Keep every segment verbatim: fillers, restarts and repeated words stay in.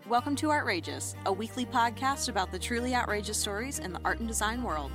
Welcome to Artrageous, a weekly podcast about the truly outrageous stories in the art and design world.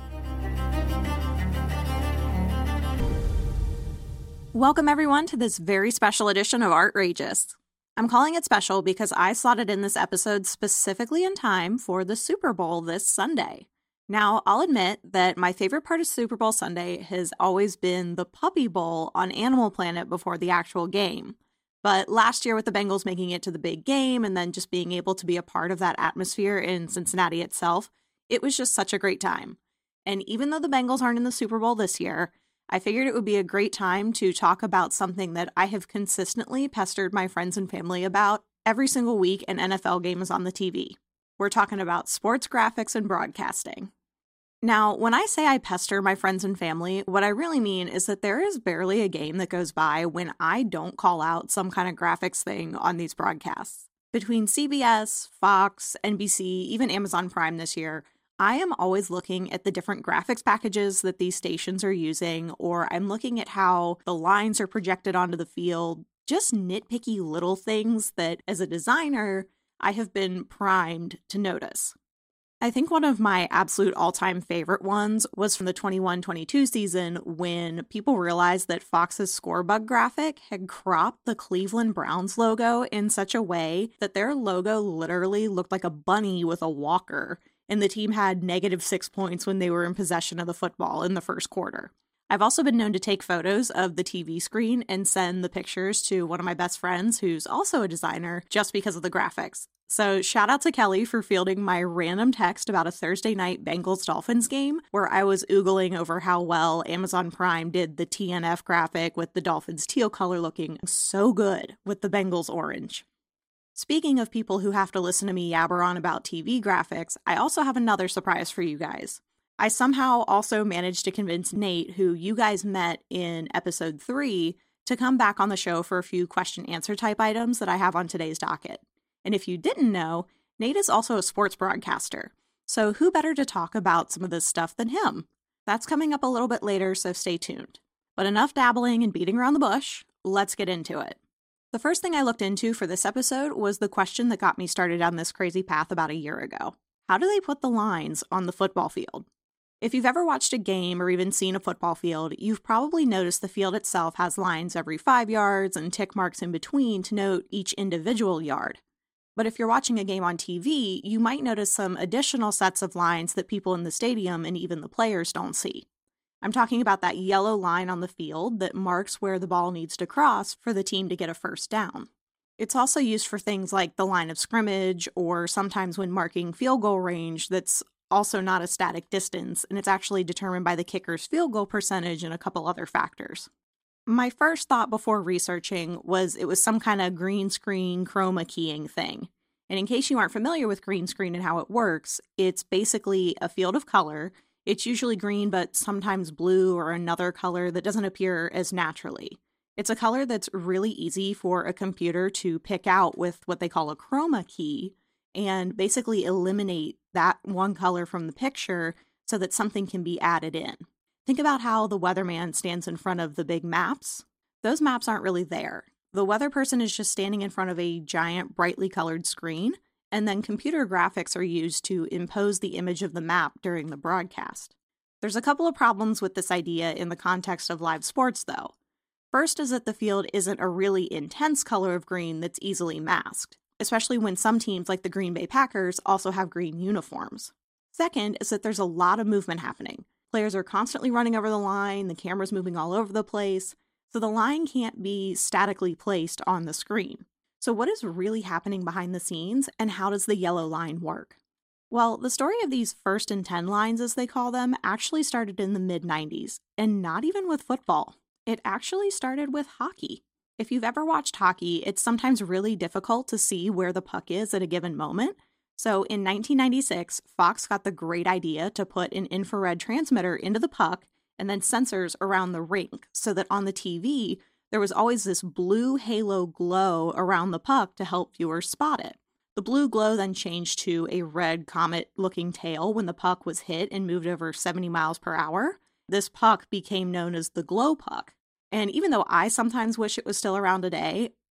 Welcome everyone to this very special edition of Artrageous. I'm calling it special because I slotted in this episode specifically in time for the Super Bowl this Sunday. Now, I'll admit that my favorite part of Super Bowl Sunday has always been the Puppy Bowl on Animal Planet before the actual game. But last year with the Bengals making it to the big game and then just being able to be a part of that atmosphere in Cincinnati itself, it was just such a great time. And even though the Bengals aren't in the Super Bowl this year, I figured it would be a great time to talk about something that I have consistently pestered my friends and family about every single week an N F L game is on the T V. We're talking about sports graphics and broadcasting. Now, when I say I pester my friends and family, what I really mean is that there is barely a game that goes by when I don't call out some kind of graphics thing on these broadcasts. Between C B S, Fox, N B C, even Amazon Prime this year, I am always looking at the different graphics packages that these stations are using, or I'm looking at how the lines are projected onto the field, just nitpicky little things that, as a designer, I have been primed to notice. I think one of my absolute all-time favorite ones was from the twenty-one twenty-two season when people realized that Fox's Scorebug graphic had cropped the Cleveland Browns logo in such a way that their logo literally looked like a bunny with a walker, and the team had negative six points when they were in possession of the football in the first quarter. I've also been known to take photos of the T V screen and send the pictures to one of my best friends who's also a designer just because of the graphics. So shout out to Kelly for fielding my random text about a Thursday night Bengals-Dolphins game where I was oogling over how well Amazon Prime did the T N F graphic with the Dolphins teal color looking so good with the Bengals orange. Speaking of people who have to listen to me yabber on about T V graphics, I also have another surprise for you guys. I somehow also managed to convince Nate, who you guys met in episode three, to come back on the show for a few question-answer type items that I have on today's docket. And if you didn't know, Nate is also a sports broadcaster. So who better to talk about some of this stuff than him? That's coming up a little bit later, so stay tuned. But enough dabbling and beating around the bush, let's get into it. The first thing I looked into for this episode was the question that got me started on this crazy path about a year ago. How do they put the lines on the football field? If you've ever watched a game or even seen a football field, you've probably noticed the field itself has lines every five yards and tick marks in between to note each individual yard. But if you're watching a game on T V, you might notice some additional sets of lines that people in the stadium and even the players don't see. I'm talking about that yellow line on the field that marks where the ball needs to cross for the team to get a first down. It's also used for things like the line of scrimmage, or sometimes when marking field goal range that's also not a static distance, and it's actually determined by the kicker's field goal percentage and a couple other factors. My first thought before researching was it was some kind of green screen chroma keying thing. And in case you aren't familiar with green screen and how it works, it's basically a field of color. It's usually green, but sometimes blue or another color that doesn't appear as naturally. It's a color that's really easy for a computer to pick out with what they call a chroma key and basically eliminate that one color from the picture so that something can be added in. Think about how the weatherman stands in front of the big maps. Those maps aren't really there. The weather person is just standing in front of a giant brightly colored screen, and then computer graphics are used to impose the image of the map during the broadcast. There's a couple of problems with this idea in the context of live sports, though. First is that the field isn't a really intense color of green that's easily masked, especially when some teams like the Green Bay Packers also have green uniforms. Second is that there's a lot of movement happening. Players are constantly running over the line, the camera's moving all over the place, so the line can't be statically placed on the screen. So what is really happening behind the scenes, and how does the yellow line work? Well, the story of these first and ten lines, as they call them, actually started in the mid nineties, and not even with football. It actually started with hockey. If you've ever watched hockey, it's sometimes really difficult to see where the puck is at a given moment. So in nineteen ninety-six, Fox got the great idea to put an infrared transmitter into the puck and then sensors around the rink so that on the T V, there was always this blue halo glow around the puck to help viewers spot it. The blue glow then changed to a red comet-looking tail when the puck was hit and moved over seventy miles per hour. This puck became known as the glow puck. And even though I sometimes wish it was still around today,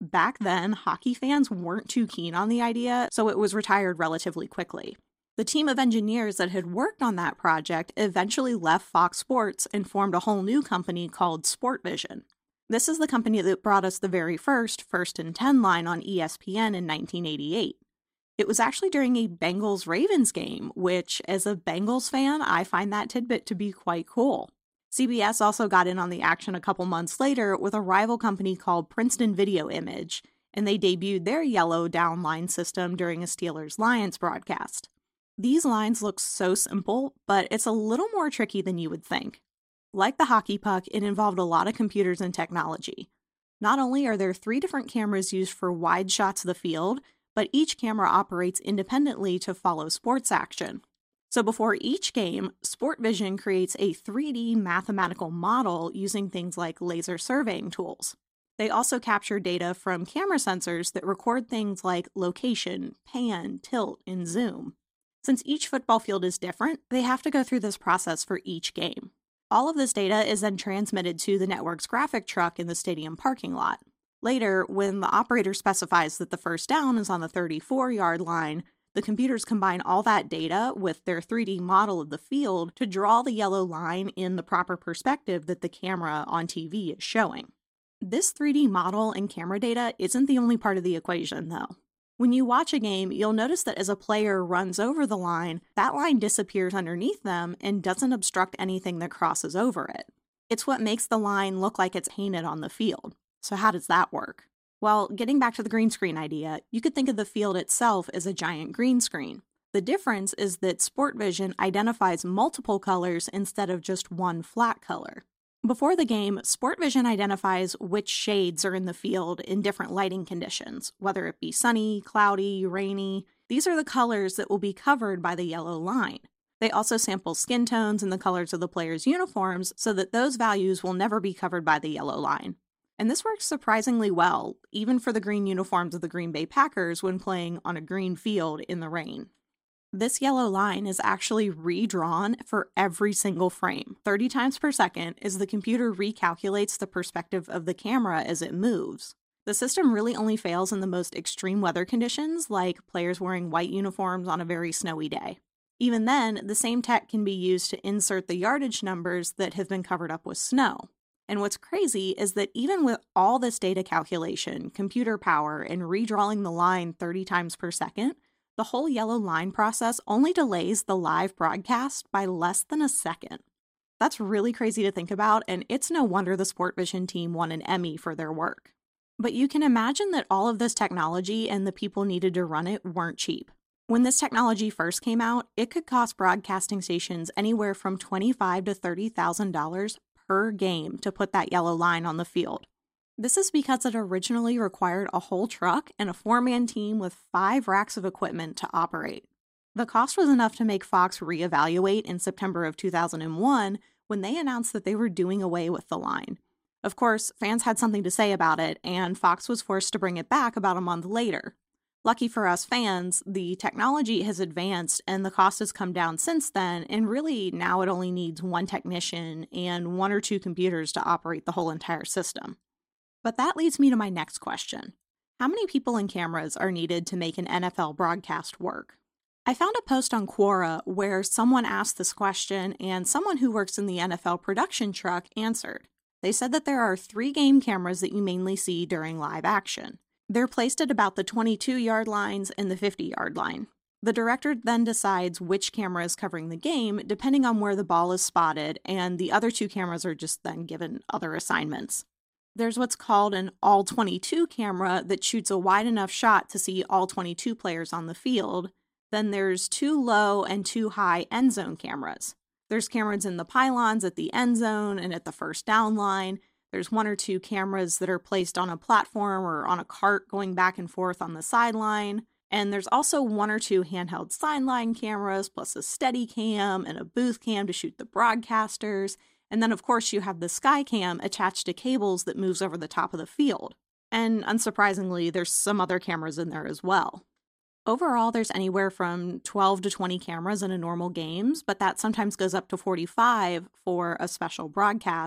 back then, hockey fans weren't too keen on the idea, so it was retired relatively quickly. The team of engineers that had worked on that project eventually left Fox Sports and formed a whole new company called Sportvision. This is the company that brought us the very first First and Ten line on E S P N in nineteen eighty-eight. It was actually during a Bengals-Ravens game, which, as a Bengals fan, I find that tidbit to be quite cool. C B S also got in on the action a couple months later with a rival company called Princeton Video Image, and they debuted their yellow downline system during a Steelers-Lions broadcast. These lines look so simple, but it's a little more tricky than you would think. Like the hockey puck, it involved a lot of computers and technology. Not only are there three different cameras used for wide shots of the field, but each camera operates independently to follow sports action. So before each game, Sportvision creates a three D mathematical model using things like laser surveying tools. They also capture data from camera sensors that record things like location, pan, tilt, and zoom. Since each football field is different, they have to go through this process for each game. All of this data is then transmitted to the network's graphic truck in the stadium parking lot. Later, when the operator specifies that the first down is on the thirty-four-yard line, the computers combine all that data with their three D model of the field to draw the yellow line in the proper perspective that the camera on T V is showing. This three D model and camera data isn't the only part of the equation, though. When you watch a game, you'll notice that as a player runs over the line, that line disappears underneath them and doesn't obstruct anything that crosses over it. It's what makes the line look like it's painted on the field. So how does that work? Well, getting back to the green screen idea, you could think of the field itself as a giant green screen. The difference is that Sportvision identifies multiple colors instead of just one flat color. Before the game, Sportvision identifies which shades are in the field in different lighting conditions, whether it be sunny, cloudy, rainy. These are the colors that will be covered by the yellow line. They also sample skin tones and the colors of the players' uniforms so that those values will never be covered by the yellow line. And this works surprisingly well, even for the green uniforms of the Green Bay Packers when playing on a green field in the rain. This yellow line is actually redrawn for every single frame, thirty times per second, as the computer recalculates the perspective of the camera as it moves. The system really only fails in the most extreme weather conditions, like players wearing white uniforms on a very snowy day. Even then, the same tech can be used to insert the yardage numbers that have been covered up with snow. And what's crazy is that even with all this data calculation, computer power, and redrawing the line thirty times per second, the whole yellow line process only delays the live broadcast by less than a second. That's really crazy to think about, and it's no wonder the Sportvision team won an Emmy for their work. But you can imagine that all of this technology and the people needed to run it weren't cheap. When this technology first came out, it could cost broadcasting stations anywhere from twenty-five thousand dollars to thirty thousand dollars per game to put that yellow line on the field. This is because it originally required a whole truck and a four-man team with five racks of equipment to operate. The cost was enough to make Fox reevaluate in September of two thousand one when they announced that they were doing away with the line. Of course, fans had something to say about it, and Fox was forced to bring it back about a month later. Lucky for us fans, the technology has advanced and the cost has come down since then, and really now it only needs one technician and one or two computers to operate the whole entire system. But that leads me to my next question. How many people and cameras are needed to make an N F L broadcast work? I found a post on Quora where someone asked this question and someone who works in the N F L production truck answered. They said that there are three game cameras that you mainly see during live action. They're placed at about the twenty-two-yard lines and the fifty-yard line. The director then decides which camera is covering the game depending on where the ball is spotted, and the other two cameras are just then given other assignments. There's what's called an all twenty-two camera that shoots a wide enough shot to see all twenty-two players on the field. Then there's two low and two high end zone cameras. There's cameras in the pylons at the end zone and at the first down line. There's one or two cameras that are placed on a platform or on a cart going back and forth on the sideline. And there's also one or two handheld sideline cameras, plus a steady cam and a booth cam to shoot the broadcasters. And then, of course, you have the sky cam attached to cables that moves over the top of the field. And unsurprisingly, there's some other cameras in there as well. Overall, there's anywhere from twelve to twenty cameras in a normal games, but that sometimes goes up to forty-five for a special broadcast.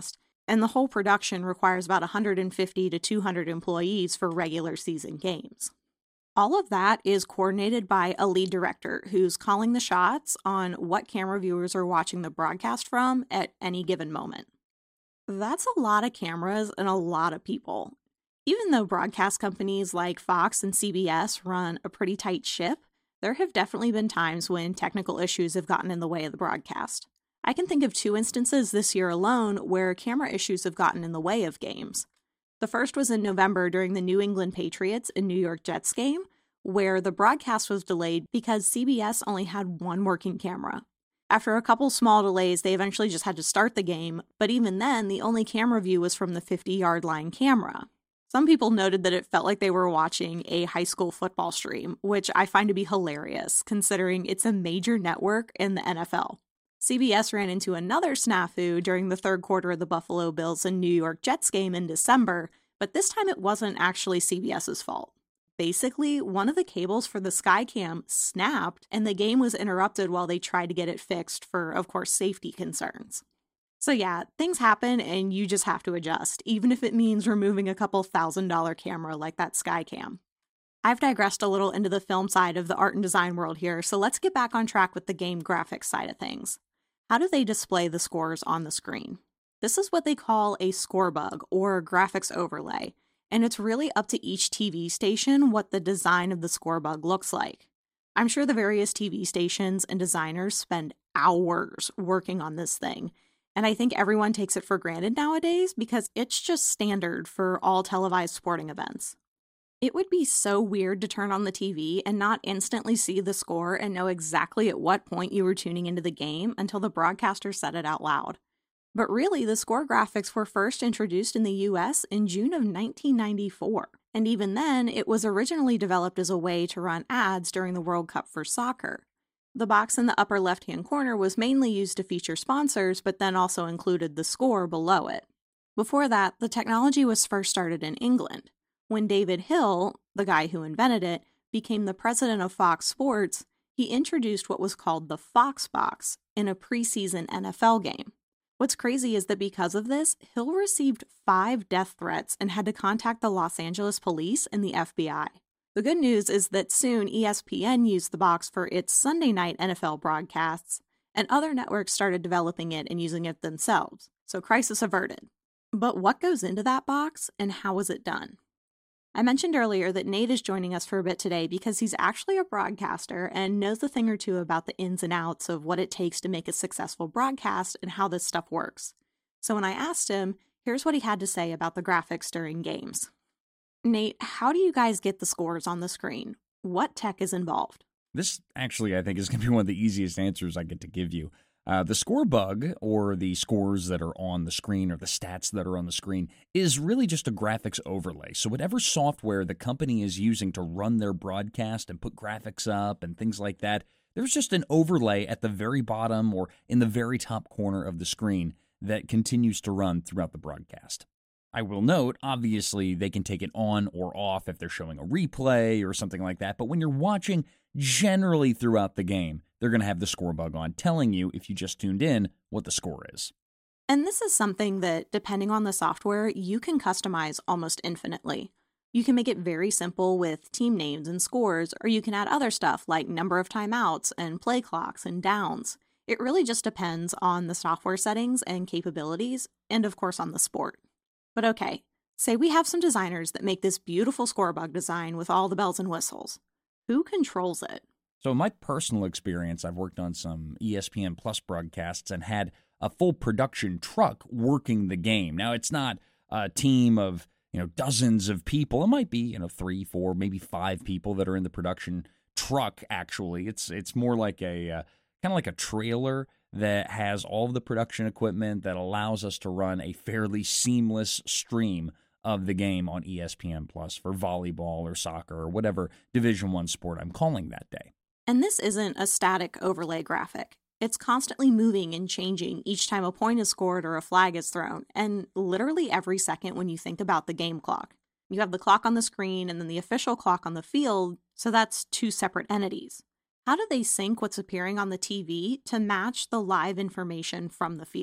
And the whole production requires about one hundred fifty to two hundred employees for regular season games. All of that is coordinated by a lead director who's calling the shots on what camera viewers are watching the broadcast from at any given moment. That's a lot of cameras and a lot of people. Even though broadcast companies like Fox and C B S run a pretty tight ship, there have definitely been times when technical issues have gotten in the way of the broadcast. I can think of two instances this year alone where camera issues have gotten in the way of games. The first was in November during the New England Patriots and New York Jets game, where the broadcast was delayed because C B S only had one working camera. After a couple small delays, they eventually just had to start the game, but even then, the only camera view was from the fifty-yard line camera. Some people noted that it felt like they were watching a high school football stream, which I find to be hilarious, considering it's a major network in the N F L. C B S ran into another snafu during the third quarter of the Buffalo Bills and New York Jets game in December, but this time it wasn't actually CBS's fault. Basically, one of the cables for the Skycam snapped, and the game was interrupted while they tried to get it fixed for, of course, safety concerns. So yeah, things happen and you just have to adjust, even if it means removing a couple thousand dollar camera like that Skycam. I've digressed a little into the film side of the art and design world here, so let's get back on track with the game graphics side of things. How do they display the scores on the screen? This is what they call a score bug or graphics overlay, and it's really up to each T V station what the design of the score bug looks like. I'm sure the various T V stations and designers spend hours working on this thing, and I think everyone takes it for granted nowadays because it's just standard for all televised sporting events. It would be so weird to turn on the T V and not instantly see the score and know exactly at what point you were tuning into the game until the broadcaster said it out loud. But really, the score graphics were first introduced in the U S in June of nineteen ninety-four, and even then, it was originally developed as a way to run ads during the World Cup for soccer. The box in the upper left-hand corner was mainly used to feature sponsors, but then also included the score below it. Before that, the technology was first started in England. When David Hill, the guy who invented it, became the president of Fox Sports, he introduced what was called the Fox Box in a preseason N F L game. What's crazy is that because of this, Hill received five death threats and had to contact the Los Angeles police and the F B I. The good news is that soon E S P N used the box for its Sunday night N F L broadcasts, and other networks started developing it and using it themselves, so crisis averted. But what goes into that box, and how is it done? I mentioned earlier that Nate is joining us for a bit today because he's actually a broadcaster and knows a thing or two about the ins and outs of what it takes to make a successful broadcast and how this stuff works. So when I asked him, here's what he had to say about the graphics during games. Nate, how do you guys get the scores on the screen? What tech is involved? This actually, I think, is going to be one of the easiest answers I get to give you. Uh, the score bug, or the scores that are on the screen, or the stats that are on the screen, is really just a graphics overlay. So whatever software the company is using to run their broadcast and put graphics up and things like that, there's just an overlay at the very bottom or in the very top corner of the screen that continues to run throughout the broadcast. I will note, obviously, they can take it on or off if they're showing a replay or something like that, but when you're watching generally throughout the game, they're going to have the score bug on, telling you, if you just tuned in, what the score is. And this is something that, depending on the software, you can customize almost infinitely. You can make it very simple with team names and scores, or you can add other stuff like number of timeouts and play clocks and downs. It really just depends on the software settings and capabilities, and of course on the sport. But okay, say we have some designers that make this beautiful score bug design with all the bells and whistles. Who controls it? So in my personal experience, I've worked on some E S P N Plus broadcasts and had a full production truck working the game. Now, it's not a team of, you know, dozens of people. It might be, you know, three, four, maybe five people that are in the production truck, actually. It's it's more like a uh, kind of like a trailer that has all of the production equipment that allows us to run a fairly seamless stream of the game on E S P N Plus for volleyball or soccer or whatever Division One sport I'm calling that day. And this isn't a static overlay graphic. It's constantly moving and changing each time a point is scored or a flag is thrown, and literally every second when you think about the game clock. You have the clock on the screen and then the official clock on the field, so that's two separate entities. How do they sync what's appearing on the T V to match the live information from the field?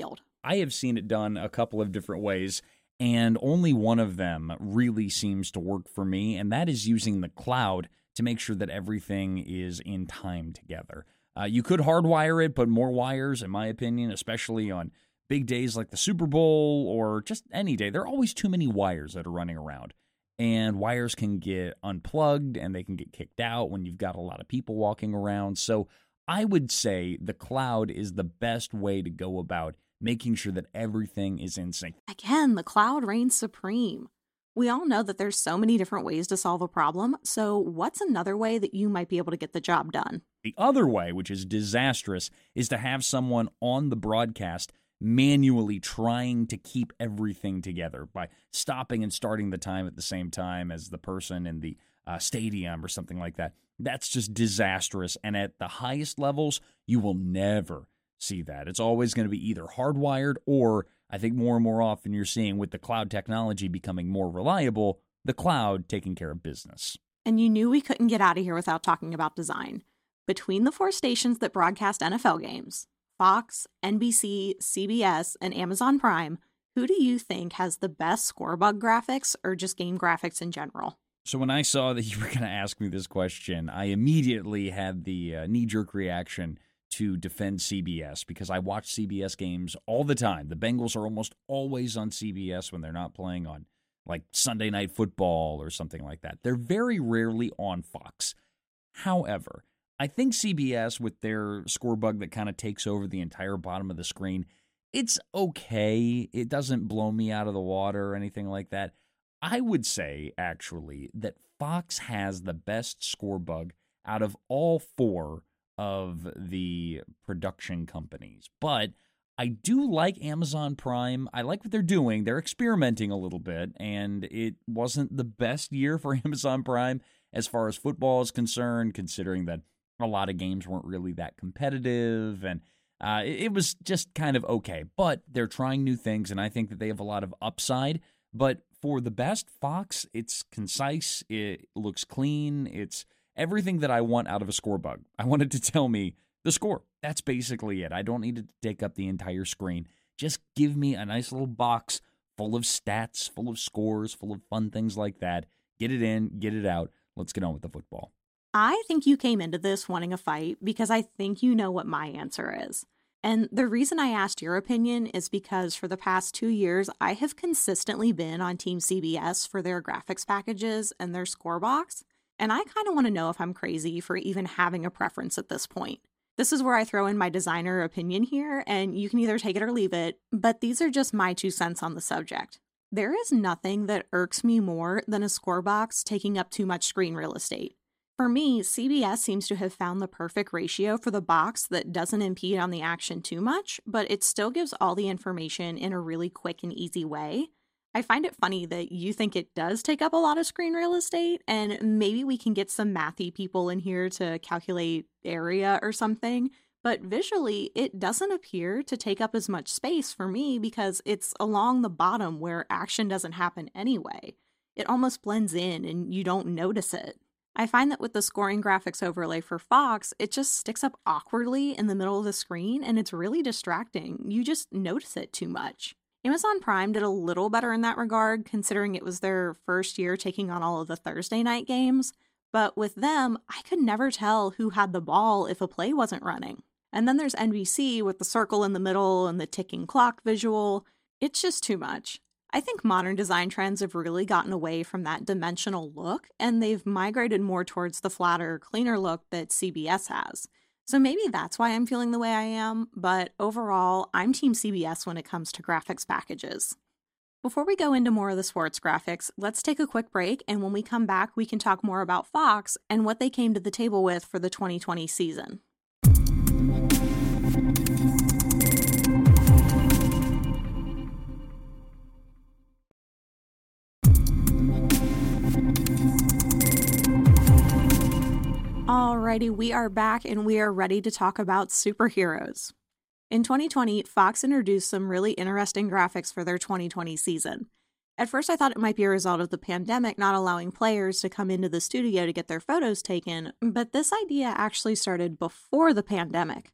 I have seen it done a couple of different ways, and only one of them really seems to work for me, and that is using the cloud to make sure that everything is in time together. Uh, you could hardwire it, but more wires, in my opinion, especially on big days like the Super Bowl or just any day, there are always too many wires that are running around. And wires can get unplugged and they can get kicked out when you've got a lot of people walking around. So I would say the cloud is the best way to go about making sure that everything is in sync. Again, the cloud reigns supreme. We all know that there's so many different ways to solve a problem, so what's another way that you might be able to get the job done? The other way, which is disastrous, is to have someone on the broadcast manually trying to keep everything together by stopping and starting the time at the same time as the person in the uh, stadium or something like that. That's just disastrous, and at the highest levels, you will never see that. It's always going to be either hardwired or, I think more and more often you're seeing with the cloud technology becoming more reliable, the cloud taking care of business. And you knew we couldn't get out of here without talking about design. Between the four stations that broadcast N F L games, Fox, N B C, C B S, and Amazon Prime, who do you think has the best score bug graphics or just game graphics in general? So when I saw that you were going to ask me this question, I immediately had the uh, knee-jerk reaction to defend C B S because I watch C B S games all the time. The Bengals are almost always on C B S when they're not playing on like Sunday Night Football or something like that. They're very rarely on Fox. However, I think C B S, with their score bug that kind of takes over the entire bottom of the screen, it's okay. It doesn't blow me out of the water or anything like that. I would say, actually, that Fox has the best score bug out of all four of the production companies. But I do like Amazon Prime. I like what they're doing. They're experimenting a little bit, and it wasn't the best year for Amazon Prime as far as football is concerned, considering that a lot of games weren't really that competitive, and uh, it, it was just kind of okay. But they're trying new things, and I think that they have a lot of upside. But for the best, Fox, it's concise, it looks clean, it's everything that I want out of a score bug. I want it to tell me the score. That's basically it. I don't need it to take up the entire screen. Just give me a nice little box full of stats, full of scores, full of fun things like that. Get it in, get it out. Let's get on with the football. I think you came into this wanting a fight because I think you know what my answer is. And the reason I asked your opinion is because for the past two years, I have consistently been on Team C B S for their graphics packages and their score box. And I kind of want to know if I'm crazy for even having a preference at this point. This is where I throw in my designer opinion here, and you can either take it or leave it, but these are just my two cents on the subject. There is nothing that irks me more than a score box taking up too much screen real estate. For me, C B S seems to have found the perfect ratio for the box that doesn't impede on the action too much, but it still gives all the information in a really quick and easy way. I find it funny that you think it does take up a lot of screen real estate, and maybe we can get some mathy people in here to calculate area or something, but visually, it doesn't appear to take up as much space for me because it's along the bottom where action doesn't happen anyway. It almost blends in and you don't notice it. I find that with the scoring graphics overlay for Fox, it just sticks up awkwardly in the middle of the screen and it's really distracting. You just notice it too much. Amazon Prime did a little better in that regard, considering it was their first year taking on all of the Thursday night games. But with them, I could never tell who had the ball if a play wasn't running. And then there's N B C with the circle in the middle and the ticking clock visual. It's just too much. I think modern design trends have really gotten away from that dimensional look, and they've migrated more towards the flatter, cleaner look that C B S has. So maybe that's why I'm feeling the way I am, but overall, I'm Team C B S when it comes to graphics packages. Before we go into more of the sports graphics, let's take a quick break, and when we come back, we can talk more about Fox and what they came to the table with for the twenty twenty season. Alrighty, we are back and we are ready to talk about superheroes. In twenty twenty, Fox introduced some really interesting graphics for their twenty twenty season. At first, I thought it might be a result of the pandemic not allowing players to come into the studio to get their photos taken, but this idea actually started before the pandemic.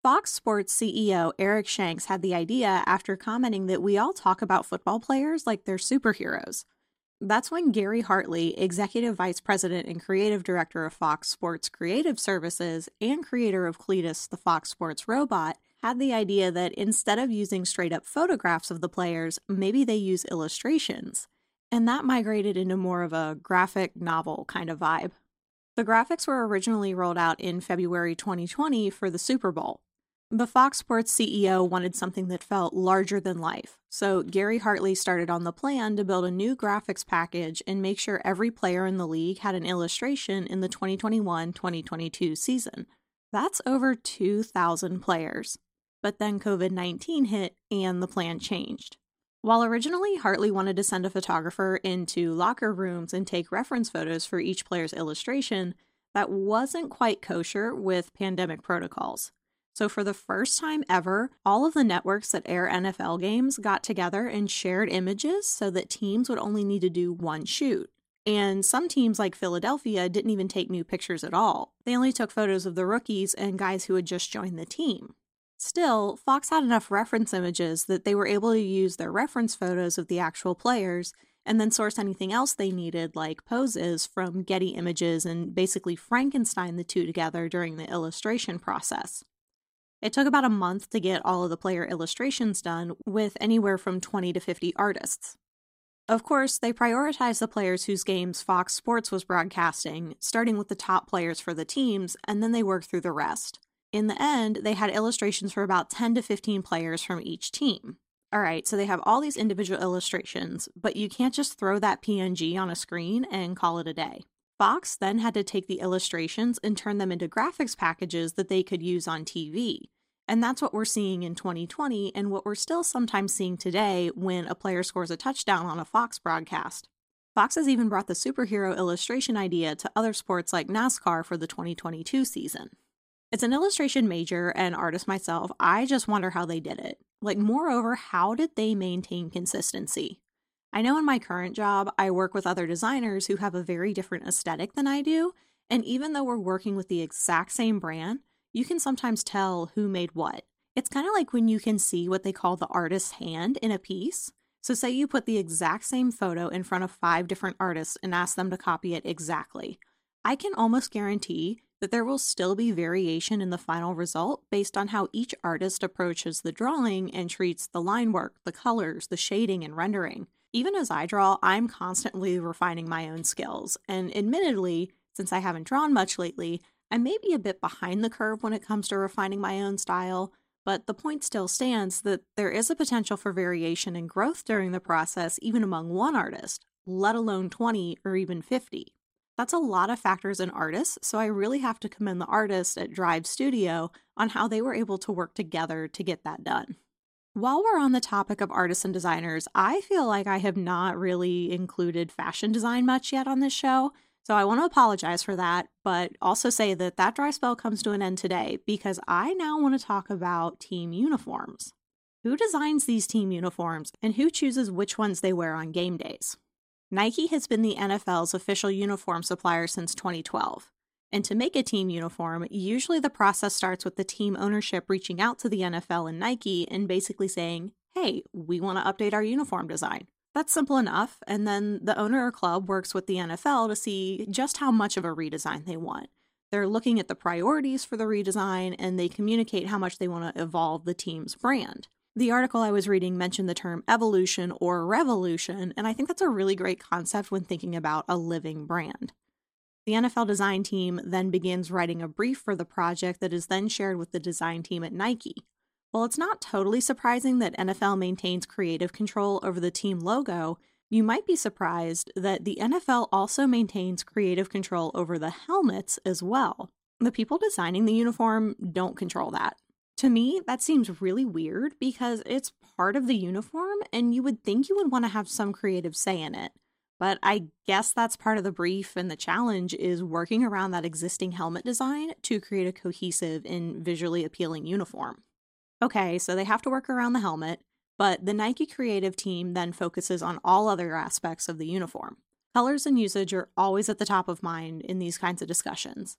Fox Sports C E O Eric Shanks had the idea after commenting that we all talk about football players like they're superheroes. That's when Gary Hartley, Executive Vice President and Creative Director of Fox Sports Creative Services and creator of Cletus, the Fox Sports robot, had the idea that instead of using straight-up photographs of the players, maybe they use illustrations. And that migrated into more of a graphic novel kind of vibe. The graphics were originally rolled out in February twenty twenty for the Super Bowl. The Fox Sports C E O wanted something that felt larger than life, so Gary Hartley started on the plan to build a new graphics package and make sure every player in the league had an illustration in the twenty twenty-one twenty twenty-two season. That's over two thousand players. But then covid nineteen hit and the plan changed. While originally Hartley wanted to send a photographer into locker rooms and take reference photos for each player's illustration, that wasn't quite kosher with pandemic protocols. So for the first time ever, all of the networks that air N F L games got together and shared images so that teams would only need to do one shoot. And some teams like Philadelphia didn't even take new pictures at all. They only took photos of the rookies and guys who had just joined the team. Still, Fox had enough reference images that they were able to use their reference photos of the actual players and then source anything else they needed, like poses, from Getty Images and basically Frankenstein the two together during the illustration process. It took about a month to get all of the player illustrations done, with anywhere from twenty to fifty artists. Of course, they prioritized the players whose games Fox Sports was broadcasting, starting with the top players for the teams, and then they worked through the rest. In the end, they had illustrations for about ten to fifteen players from each team. Alright, so they have all these individual illustrations, but you can't just throw that P N G on a screen and call it a day. Fox then had to take the illustrations and turn them into graphics packages that they could use on T V. And that's what we're seeing in twenty twenty and what we're still sometimes seeing today when a player scores a touchdown on a Fox broadcast. Fox has even brought the superhero illustration idea to other sports like NASCAR for the twenty twenty-two season. It's an illustration major and artist myself, I just wonder how they did it. Like, moreover, how did they maintain consistency? I know in my current job, I work with other designers who have a very different aesthetic than I do, and even though we're working with the exact same brand, you can sometimes tell who made what. It's kind of like when you can see what they call the artist's hand in a piece. So say you put the exact same photo in front of five different artists and ask them to copy it exactly. I can almost guarantee that there will still be variation in the final result based on how each artist approaches the drawing and treats the line work, the colors, the shading, and rendering. Even as I draw, I'm constantly refining my own skills, and admittedly, since I haven't drawn much lately, I may be a bit behind the curve when it comes to refining my own style, but the point still stands that there is a potential for variation and growth during the process even among one artist, let alone twenty or even fifty. That's a lot of factors in artists, so I really have to commend the artists at Drive Studio on how they were able to work together to get that done. While we're on the topic of artists and designers, I feel like I have not really included fashion design much yet on this show, so I want to apologize for that, but also say that that dry spell comes to an end today because I now want to talk about team uniforms. Who designs these team uniforms and who chooses which ones they wear on game days? Nike has been the N F L's official uniform supplier since twenty twelve. And to make a team uniform, usually the process starts with the team ownership reaching out to the N F L and Nike and basically saying, hey, we want to update our uniform design. That's simple enough, and then the owner or club works with the N F L to see just how much of a redesign they want. They're looking at the priorities for the redesign, and they communicate how much they want to evolve the team's brand. The article I was reading mentioned the term evolution or revolution, and I think that's a really great concept when thinking about a living brand. The N F L design team then begins writing a brief for the project that is then shared with the design team at Nike. While it's not totally surprising that N F L maintains creative control over the team logo, you might be surprised that the N F L also maintains creative control over the helmets as well. The people designing the uniform don't control that. To me, that seems really weird because it's part of the uniform and you would think you would want to have some creative say in it. But I guess that's part of the brief, and the challenge is working around that existing helmet design to create a cohesive and visually appealing uniform. Okay, so they have to work around the helmet, but the Nike creative team then focuses on all other aspects of the uniform. Colors and usage are always at the top of mind in these kinds of discussions.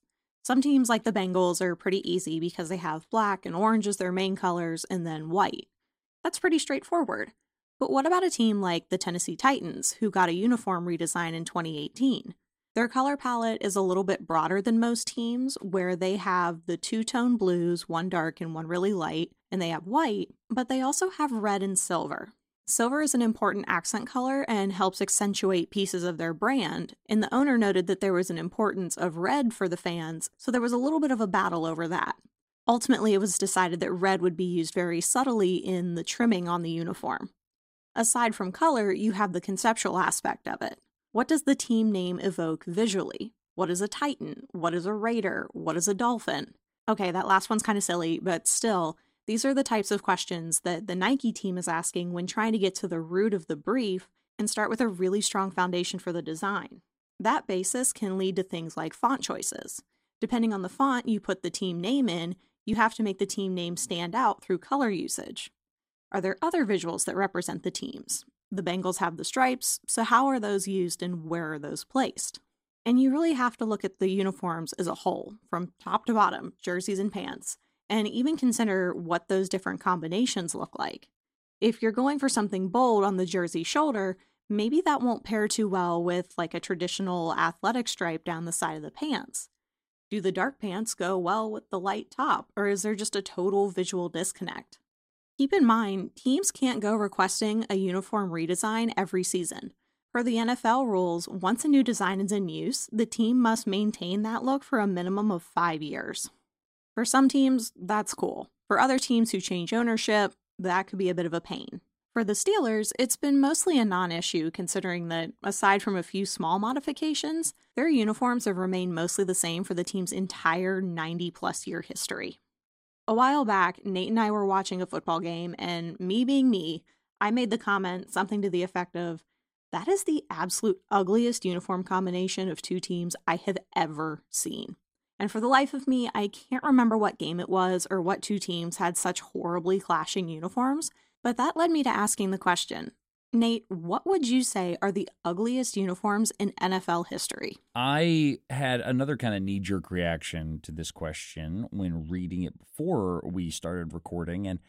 Some teams like the Bengals are pretty easy because they have black and orange as their main colors and then white. That's pretty straightforward. But what about a team like the Tennessee Titans, who got a uniform redesign in twenty eighteen? Their color palette is a little bit broader than most teams, where they have the two-tone blues, one dark and one really light, and they have white, but they also have red and silver. Silver is an important accent color and helps accentuate pieces of their brand, and the owner noted that there was an importance of red for the fans, so there was a little bit of a battle over that. Ultimately, it was decided that red would be used very subtly in the trimming on the uniform. Aside from color, you have the conceptual aspect of it. What does the team name evoke visually? What is a Titan? What is a Raider? What is a Dolphin? Okay, that last one's kind of silly, but still, these are the types of questions that the Nike team is asking when trying to get to the root of the brief and start with a really strong foundation for the design. That basis can lead to things like font choices. Depending on the font you put the team name in, you have to make the team name stand out through color usage. Are there other visuals that represent the teams? The Bengals have the stripes, so how are those used and where are those placed? And you really have to look at the uniforms as a whole, from top to bottom, jerseys and pants, and even consider what those different combinations look like. If you're going for something bold on the jersey shoulder, maybe that won't pair too well with like a traditional athletic stripe down the side of the pants. Do the dark pants go well with the light top, or is there just a total visual disconnect? Keep in mind, teams can't go requesting a uniform redesign every season. Per the N F L rules, once a new design is in use, the team must maintain that look for a minimum of five years. For some teams, that's cool. For other teams who change ownership, that could be a bit of a pain. For the Steelers, it's been mostly a non-issue considering that, aside from a few small modifications, their uniforms have remained mostly the same for the team's entire ninety-plus year history. A while back, Nate and I were watching a football game, and me being me, I made the comment something to the effect of, "That is the absolute ugliest uniform combination of two teams I have ever seen." And for the life of me, I can't remember what game it was or what two teams had such horribly clashing uniforms, but that led me to asking the question, Nate, what would you say are the ugliest uniforms in N F L history? I had another kind of knee-jerk reaction to this question when reading it before we started recording, and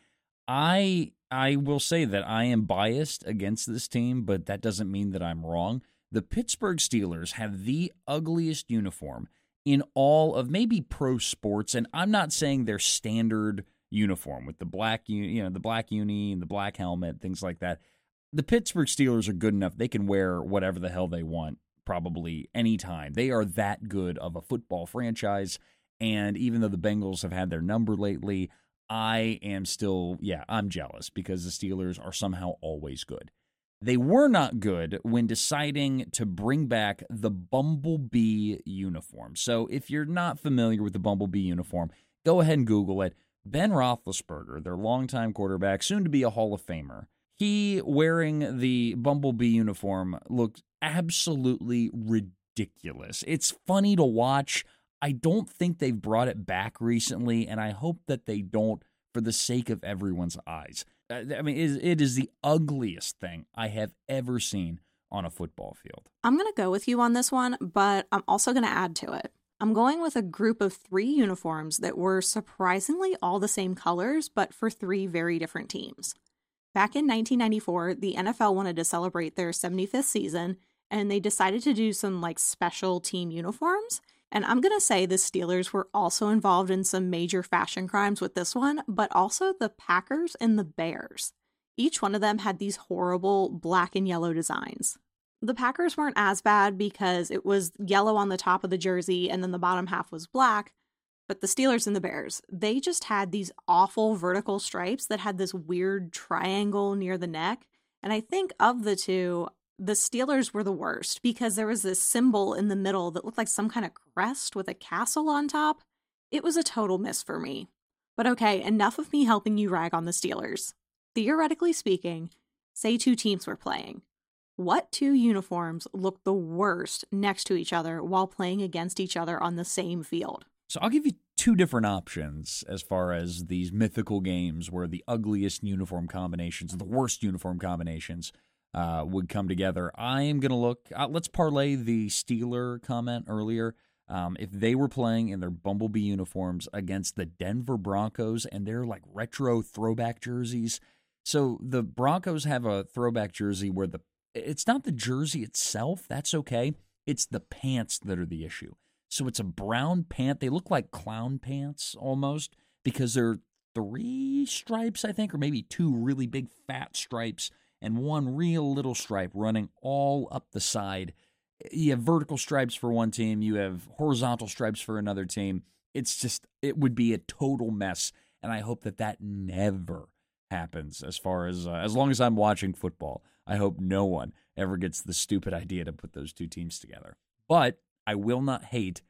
I I will say that I am biased against this team, but that doesn't mean that I'm wrong. The Pittsburgh Steelers have the ugliest uniform in all of maybe pro sports, and I'm not saying their standard uniform with the black, you know, the black uni and the black helmet, things like that. The Pittsburgh Steelers are good enough. They can wear whatever the hell they want probably anytime. They are that good of a football franchise, and even though the Bengals have had their number lately, I am still, yeah, I'm jealous because the Steelers are somehow always good. They were not good when deciding to bring back the Bumblebee uniform. So if you're not familiar with the Bumblebee uniform, go ahead and Google it. Ben Roethlisberger, their longtime quarterback, soon to be a Hall of Famer, he, wearing the Bumblebee uniform, looked absolutely ridiculous. It's funny to watch. I don't think they've brought it back recently, and I hope that they don't for the sake of everyone's eyes. I mean, it is the ugliest thing I have ever seen on a football field. I'm going to go with you on this one, but I'm also going to add to it. I'm going with a group of three uniforms that were surprisingly all the same colors, but for three very different teams. Back in nineteen ninety-four, the N F L wanted to celebrate their seventy-fifth season, and they decided to do some like special team uniforms. And I'm going to say the Steelers were also involved in some major fashion crimes with this one, but also the Packers and the Bears. Each one of them had these horrible black and yellow designs. The Packers weren't as bad because it was yellow on the top of the jersey and then the bottom half was black. But the Steelers and the Bears, they just had these awful vertical stripes that had this weird triangle near the neck. And I think of the two, the Steelers were the worst because there was this symbol in the middle that looked like some kind of crest with a castle on top. It was a total miss for me. But okay, enough of me helping you rag on the Steelers. Theoretically speaking, say two teams were playing. What two uniforms look the worst next to each other while playing against each other on the same field? So I'll give you two different options as far as these mythical games where the ugliest uniform combinations, the worst uniform combinations uh, would come together. I am going to look, uh, let's parlay the Steeler comment earlier. Um, if they were playing in their Bumblebee uniforms against the Denver Broncos and they're like retro throwback jerseys. So the Broncos have a throwback jersey where the it's not the jersey itself, that's okay. It's the pants that are the issue. So it's a brown pant. They look like clown pants almost because they're three stripes, I think, or maybe two really big fat stripes and one real little stripe running all up the side. You have vertical stripes for one team. You have horizontal stripes for another team. It's just, it would be a total mess. And I hope that that never happens as far as, uh, as long as I'm watching football. I hope no one ever gets the stupid idea to put those two teams together. But I will not hate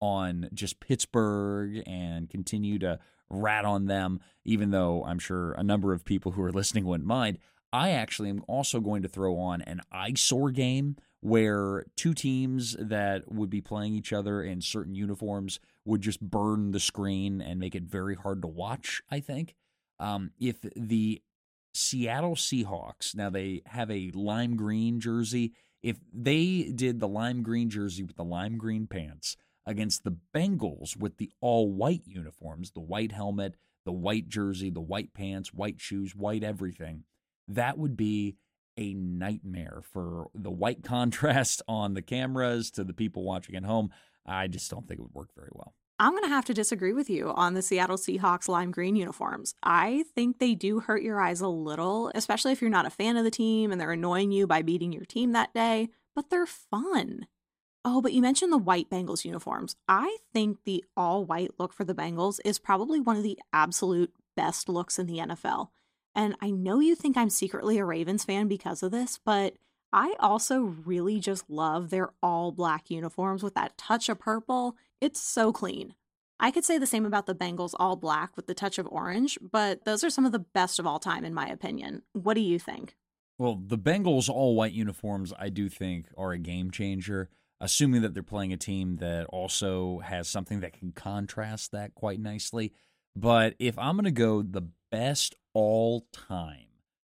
on just Pittsburgh and continue to rat on them, even though I'm sure a number of people who are listening wouldn't mind. I actually am also going to throw on an eyesore game where two teams that would be playing each other in certain uniforms would just burn the screen and make it very hard to watch, I think. Um, if the Seattle Seahawks, now they have a lime green jersey, if they did the lime green jersey with the lime green pants against the Bengals with the all-white uniforms, the white helmet, the white jersey, the white pants, white shoes, white everything, that would be a nightmare for the white contrast on the cameras to the people watching at home. I just don't think it would work very well. I'm going to have to disagree with you on the Seattle Seahawks lime green uniforms. I think they do hurt your eyes a little, especially if you're not a fan of the team and they're annoying you by beating your team that day, but they're fun. Oh, but you mentioned the white Bengals uniforms. I think the all-white look for the Bengals is probably one of the absolute best looks in the N F L. And I know you think I'm secretly a Ravens fan because of this, but I also really just love their all-black uniforms with that touch of purple. It's so clean. I could say the same about the Bengals all-black with the touch of orange, but those are some of the best of all time in my opinion. What do you think? Well, the Bengals all-white uniforms I do think are a game changer, assuming that they're playing a team that also has something that can contrast that quite nicely. But if I'm going to go the best all time,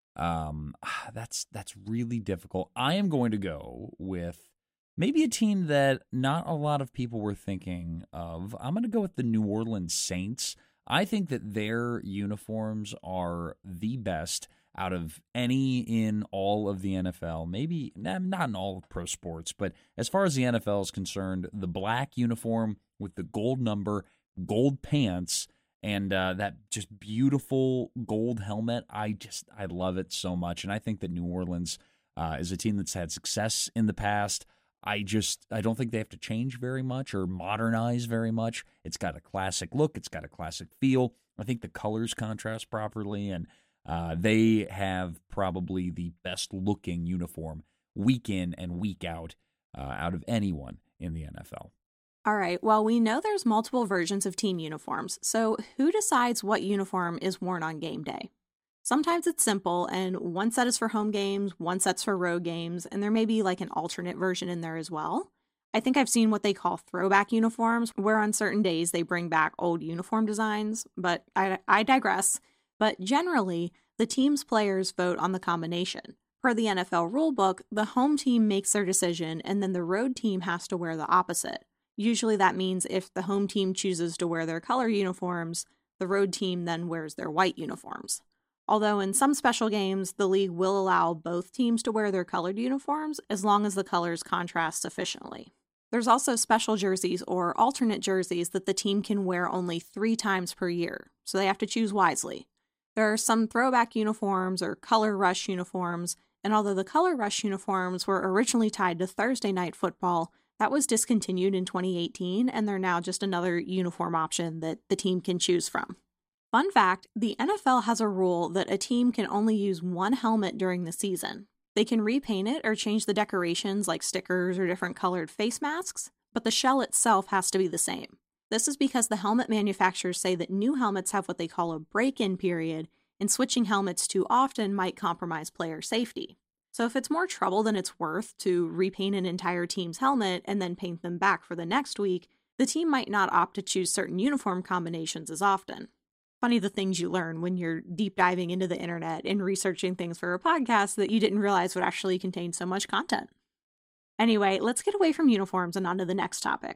um, that's that's really difficult. I am going to go with maybe a team that not a lot of people were thinking of. I'm going to go with the New Orleans Saints. I think that their uniforms are the best out of any in all of the N F L. Maybe not in all of pro sports, but as far as the N F L is concerned, the black uniform with the gold number, gold pants, and uh, that just beautiful gold helmet, I just, I love it so much. And I think that New Orleans uh, is a team that's had success in the past. I just, I don't think they have to change very much or modernize very much. It's got a classic look. It's got a classic feel. I think the colors contrast properly, and uh, they have probably the best looking uniform week in and week out uh, out of anyone in the N F L. All right, well, we know there's multiple versions of team uniforms, so who decides what uniform is worn on game day? Sometimes it's simple, and one set is for home games, one set's for road games, and there may be like an alternate version in there as well. I think I've seen what they call throwback uniforms, where on certain days they bring back old uniform designs, but I, I digress. But generally, the team's players vote on the combination. Per the N F L rulebook, the home team makes their decision, and then the road team has to wear the opposite. Usually that means if the home team chooses to wear their color uniforms, the road team then wears their white uniforms. Although in some special games, the league will allow both teams to wear their colored uniforms as long as the colors contrast sufficiently. There's also special jerseys or alternate jerseys that the team can wear only three times per year, so they have to choose wisely. There are some throwback uniforms or color rush uniforms, and although the color rush uniforms were originally tied to Thursday night football, that was discontinued in twenty eighteen, and they're now just another uniform option that the team can choose from. Fun fact, the N F L has a rule that a team can only use one helmet during the season. They can repaint it or change the decorations like stickers or different colored face masks, but the shell itself has to be the same. This is because the helmet manufacturers say that new helmets have what they call a break-in period, and switching helmets too often might compromise player safety. So if it's more trouble than it's worth to repaint an entire team's helmet and then paint them back for the next week, the team might not opt to choose certain uniform combinations as often. Funny the things you learn when you're deep diving into the internet and researching things for a podcast that you didn't realize would actually contain so much content. Anyway, let's get away from uniforms and onto the next topic.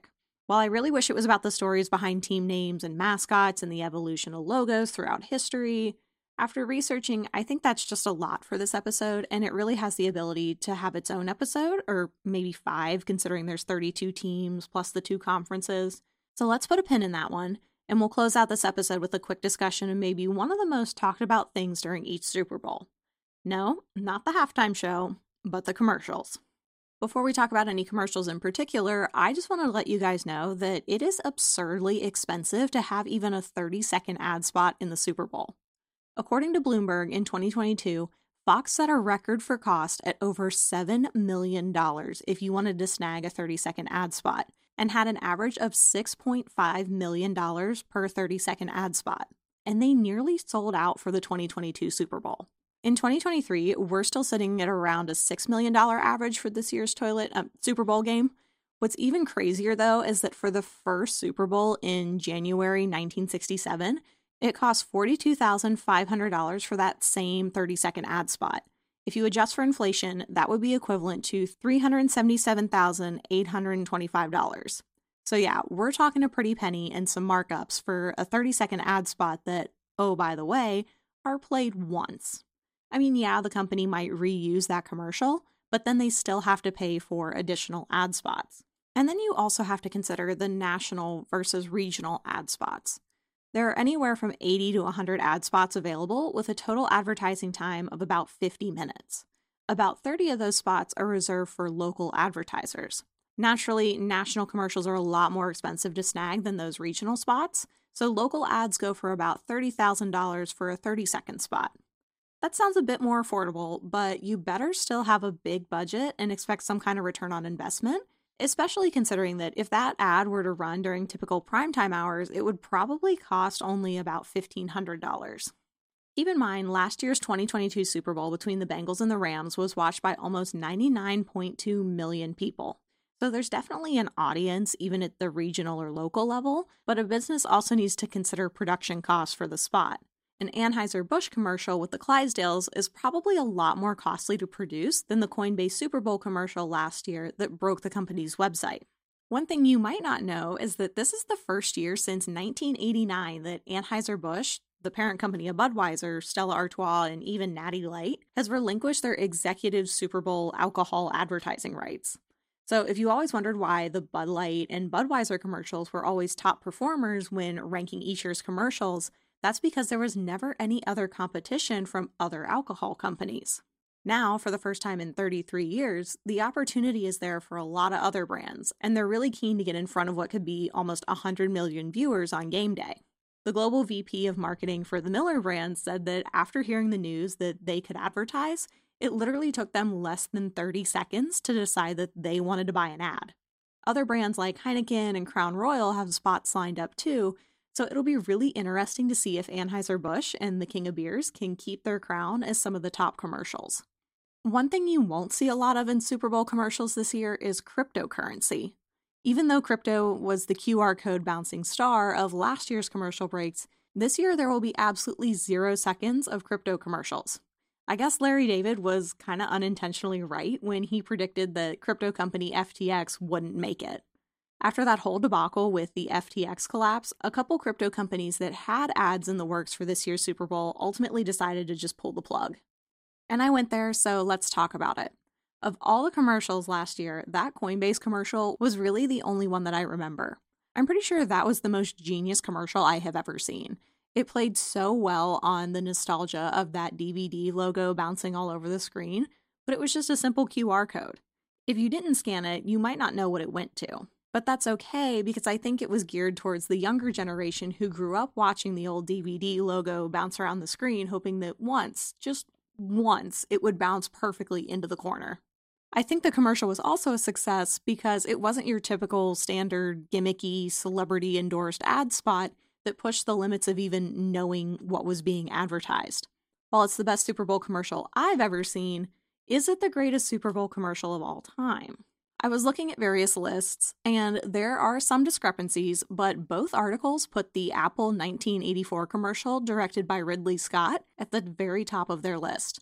While I really wish it was about the stories behind team names and mascots and the evolution of logos throughout history, after researching, I think that's just a lot for this episode, and it really has the ability to have its own episode, or maybe five, considering there's thirty-two teams plus the two conferences. So let's put a pin in that one, and we'll close out this episode with a quick discussion of maybe one of the most talked about things during each Super Bowl. No, not the halftime show, but the commercials. Before we talk about any commercials in particular, I just want to let you guys know that it is absurdly expensive to have even a thirty-second ad spot in the Super Bowl. According to Bloomberg, in twenty twenty-two, Fox set a record for cost at over seven million dollars if you wanted to snag a thirty-second ad spot, and had an average of six point five million dollars per thirty-second ad spot. And they nearly sold out for the twenty twenty-two Super Bowl. In twenty twenty-three, we're still sitting at around a six million dollars average for this year's toilet um, Super Bowl game. What's even crazier, though, is that for the first Super Bowl in January nineteen sixty-seven, it cost forty-two thousand five hundred dollars for that same thirty-second ad spot. If you adjust for inflation, that would be equivalent to three hundred seventy-seven thousand eight hundred twenty-five dollars. So yeah, we're talking a pretty penny and some markups for a thirty-second ad spot that, oh, by the way, are played once. I mean, yeah, the company might reuse that commercial, but then they still have to pay for additional ad spots. And then you also have to consider the national versus regional ad spots. There are anywhere from eighty to one hundred ad spots available with a total advertising time of about fifty minutes. About thirty of those spots are reserved for local advertisers. Naturally, national commercials are a lot more expensive to snag than those regional spots, so local ads go for about thirty thousand dollars for a thirty-second spot. That sounds a bit more affordable, but you better still have a big budget and expect some kind of return on investment, especially considering that if that ad were to run during typical primetime hours, it would probably cost only about fifteen hundred dollars. Keep in mind, last year's twenty twenty-two Super Bowl between the Bengals and the Rams was watched by almost ninety-nine point two million people. So there's definitely an audience, even at the regional or local level, but a business also needs to consider production costs for the spot. An Anheuser-Busch commercial with the Clydesdales is probably a lot more costly to produce than the Coinbase Super Bowl commercial last year that broke the company's website. One thing you might not know is that this is the first year since nineteen eighty-nine that Anheuser-Busch, the parent company of Budweiser, Stella Artois, and even Natty Light, has relinquished their executive Super Bowl alcohol advertising rights. So if you always wondered why the Bud Light and Budweiser commercials were always top performers when ranking each year's commercials, that's because there was never any other competition from other alcohol companies. Now, for the first time in thirty-three years, the opportunity is there for a lot of other brands, and they're really keen to get in front of what could be almost one hundred million viewers on game day. The global V P of marketing for the Miller brand said that after hearing the news that they could advertise, it literally took them less than thirty seconds to decide that they wanted to buy an ad. Other brands like Heineken and Crown Royal have spots lined up too, so it'll be really interesting to see if Anheuser-Busch and the King of Beers can keep their crown as some of the top commercials. One thing you won't see a lot of in Super Bowl commercials this year is cryptocurrency. Even though crypto was the Q R code bouncing star of last year's commercial breaks, this year there will be absolutely zero seconds of crypto commercials. I guess Larry David was kind of unintentionally right when he predicted that crypto company F T X wouldn't make it. After that whole debacle with the F T X collapse, a couple crypto companies that had ads in the works for this year's Super Bowl ultimately decided to just pull the plug. And I went there, so let's talk about it. Of all the commercials last year, that Coinbase commercial was really the only one that I remember. I'm pretty sure that was the most genius commercial I have ever seen. It played so well on the nostalgia of that D V D logo bouncing all over the screen, but it was just a simple Q R code. If you didn't scan it, you might not know what it went to. But that's okay, because I think it was geared towards the younger generation who grew up watching the old D V D logo bounce around the screen, hoping that once, just once, it would bounce perfectly into the corner. I think the commercial was also a success because it wasn't your typical standard gimmicky celebrity-endorsed ad spot that pushed the limits of even knowing what was being advertised. While it's the best Super Bowl commercial I've ever seen, is it the greatest Super Bowl commercial of all time? I was looking at various lists, and there are some discrepancies, but both articles put the Apple nineteen eighty-four commercial directed by Ridley Scott at the very top of their list.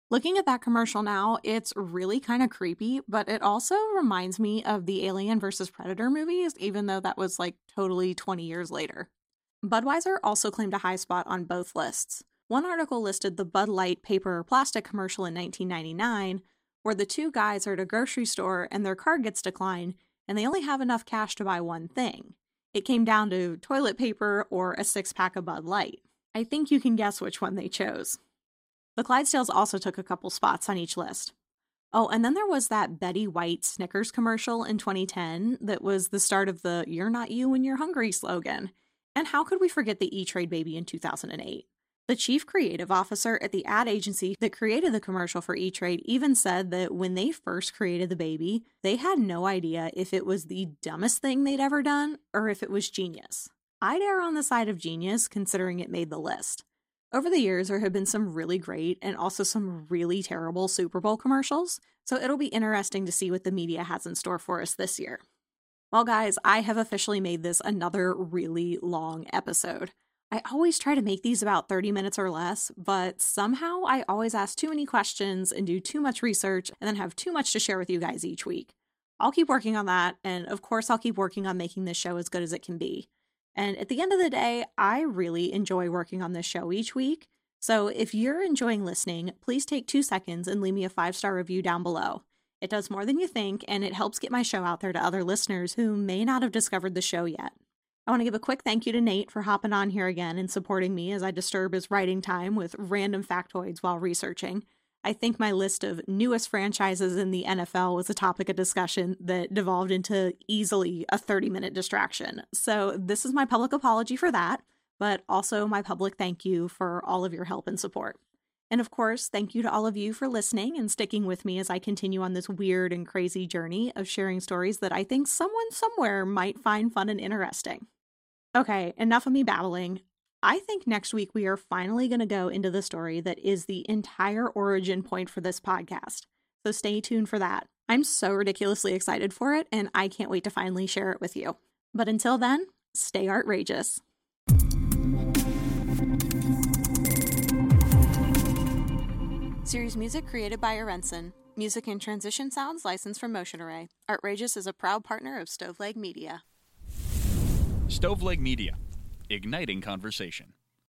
Looking at that commercial now, it's really kind of creepy, but it also reminds me of the Alien versus Predator movies, even though that was like totally twenty years later. Budweiser also claimed a high spot on both lists. One article listed the Bud Light paper or plastic commercial in nineteen ninety-nine, where the two guys are at a grocery store and their card gets declined, and they only have enough cash to buy one thing. It came down to toilet paper or a six-pack of Bud Light. I think you can guess which one they chose. The Clydesdales also took a couple spots on each list. Oh, and then there was that Betty White Snickers commercial in twenty ten that was the start of the "You're not you when you're hungry" slogan. And how could we forget the E-Trade baby in two thousand eight? The chief creative officer at the ad agency that created the commercial for E-Trade even said that when they first created the baby, they had no idea if it was the dumbest thing they'd ever done or if it was genius. I'd err on the side of genius considering it made the list. Over the years, there have been some really great and also some really terrible Super Bowl commercials, so it'll be interesting to see what the media has in store for us this year. Well, guys, I have officially made this another really long episode. I always try to make these about thirty minutes or less, but somehow I always ask too many questions and do too much research and then have too much to share with you guys each week. I'll keep working on that, and of course I'll keep working on making this show as good as it can be. And at the end of the day, I really enjoy working on this show each week. So if you're enjoying listening, please take two seconds and leave me a five-star review down below. It does more than you think, and it helps get my show out there to other listeners who may not have discovered the show yet. I want to give a quick thank you to Nate for hopping on here again and supporting me as I disturb his writing time with random factoids while researching. I think my list of newest franchises in the N F L was a topic of discussion that devolved into easily a thirty-minute distraction. So this is my public apology for that, but also my public thank you for all of your help and support. And of course, thank you to all of you for listening and sticking with me as I continue on this weird and crazy journey of sharing stories that I think someone somewhere might find fun and interesting. Okay, enough of me babbling. I think next week we are finally going to go into the story that is the entire origin point for this podcast. So stay tuned for that. I'm so ridiculously excited for it, and I can't wait to finally share it with you. But until then, stay outrageous. Series music created by Arenson. Music and transition sounds licensed from Motion Array. Outrageous is a proud partner of Stoveleg Media. Stoveleg Media, igniting conversation.